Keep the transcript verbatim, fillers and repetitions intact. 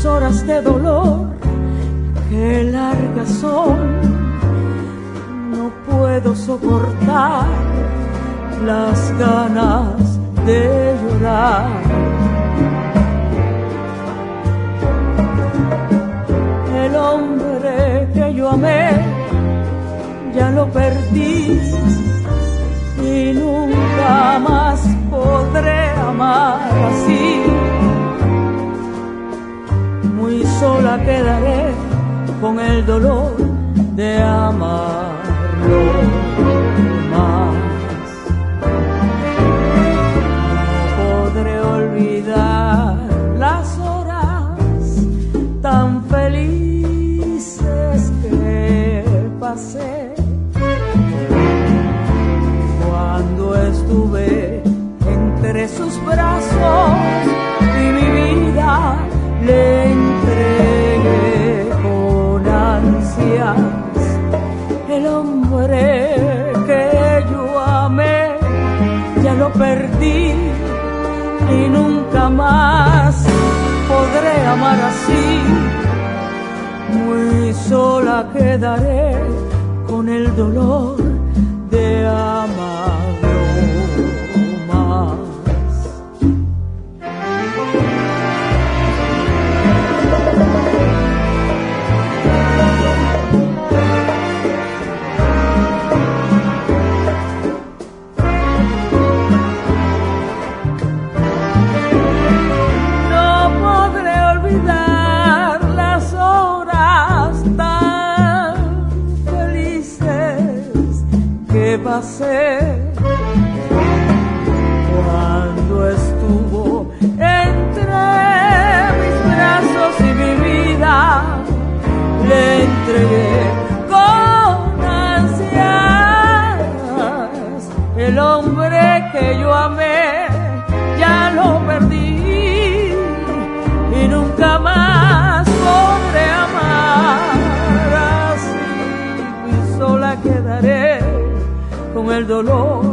las horas de dolor, qué largas son. No puedo soportar las ganas de llorar. El hombre que yo amé ya lo perdí y nunca más podré amar así. Muy sola quedaré con el dolor de amarlo más. No podré olvidar las horas tan felices que pasé cuando estuve entre sus brazos y mi vida le entregué con ansias. El hombre que yo amé ya lo perdí y nunca más podré amar así. Muy sola quedaré con el dolor de amarlo más. Pasé cuando estuvo entre mis brazos y mi vida le entregué con ansias. El hombre que yo amé ya lo perdí y nunca más podré amar así. Y sola quedaré con el dolor